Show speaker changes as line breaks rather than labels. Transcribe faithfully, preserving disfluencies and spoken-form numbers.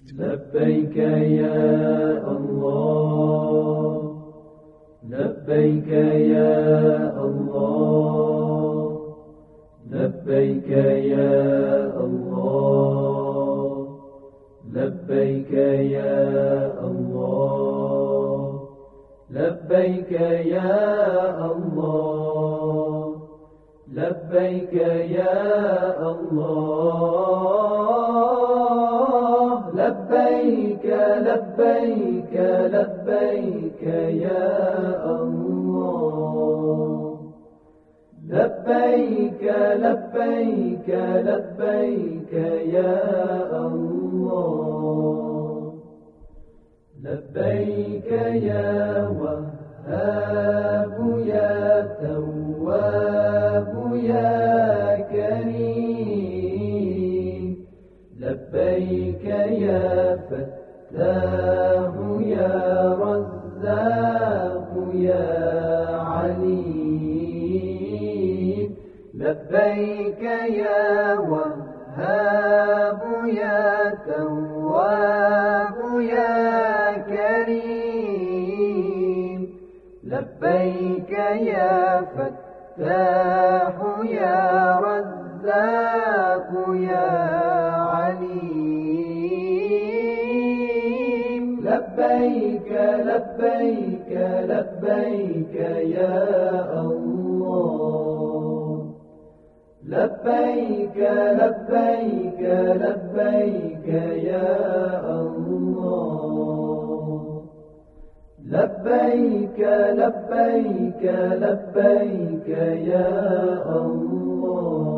لبيك يا الله، لبيك يا الله، لبيك يا الله، لبيك يا الله، لبيك يا الله، لبيك يا الله، لبيك لبيك لبيك يا الله، لبيك لبيك لبيك يا الله، لبيك يا وهاب يا تواب يا كريم، لبيك يا فتاح يا رزاق يا عليم، لبيك يا وهاب يا تواب يا كريم، لبيك يا فتاح يا رزاق يا عليم، لبيك لبيك لبيك يا الله، لبيك لبيك لبيك يا الله، لبيك لبيك لبيك يا الله.